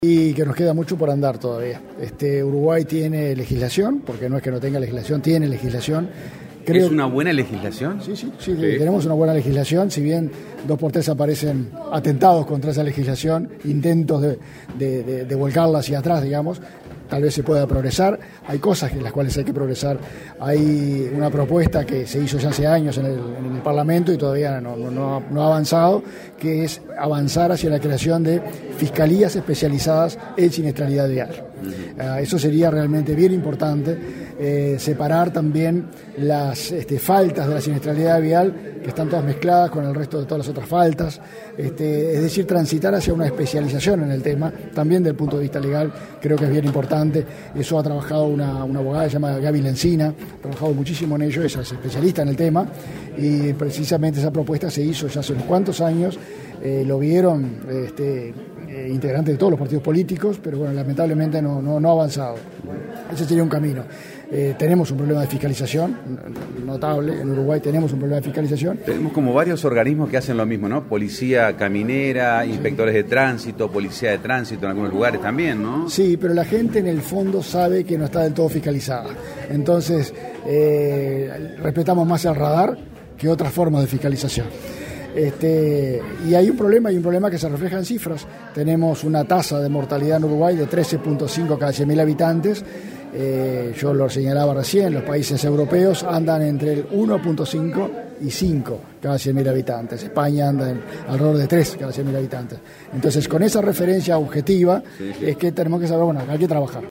Y que nos queda mucho por andar todavía. Uruguay tiene legislación, porque no es que no tenga legislación, tiene legislación. ¿Es una buena legislación? Sí, tenemos una buena legislación, si bien 2x3 aparecen atentados contra esa legislación, intentos de volcarla hacia atrás, digamos. Tal vez se pueda progresar, hay cosas en las cuales hay que progresar. Hay una propuesta que se hizo ya hace años en el Parlamento y todavía no ha avanzado, que es avanzar hacia la creación de fiscalías especializadas en siniestralidad vial. Eso sería realmente bien importante, separar también las faltas de la siniestralidad vial, que están todas mezcladas con el resto de todas las otras faltas, es decir, transitar hacia una especialización en el tema, también desde el punto de vista legal, creo que es bien importante. Eso ha trabajado una abogada llamada Gaby Lencina, ha trabajado muchísimo en ello, ella es especialista en el tema, y precisamente esa propuesta se hizo ya hace unos cuantos años, lo vieron integrantes de todos los partidos políticos, pero bueno, lamentablemente no ha avanzado. Ese sería un camino. Tenemos un problema de fiscalización notable, en Uruguay tenemos un problema de fiscalización. Tenemos como varios organismos que hacen lo mismo, ¿no? Policía caminera, inspectores de tránsito, policía de tránsito en algunos lugares también, ¿no? Sí, pero la gente en el fondo sabe que no está del todo fiscalizada. Entonces, respetamos más el radar que otras formas de fiscalización. Y hay un problema que se refleja en cifras. Tenemos una tasa de mortalidad en Uruguay de 13.5 cada 100.000 habitantes. Yo lo señalaba recién, los países europeos andan entre el 1.5 y 5 cada 100.000 habitantes. España anda en alrededor de 3 cada 100.000 habitantes. Entonces, con esa referencia objetiva, es que tenemos que saber, bueno, hay que trabajar.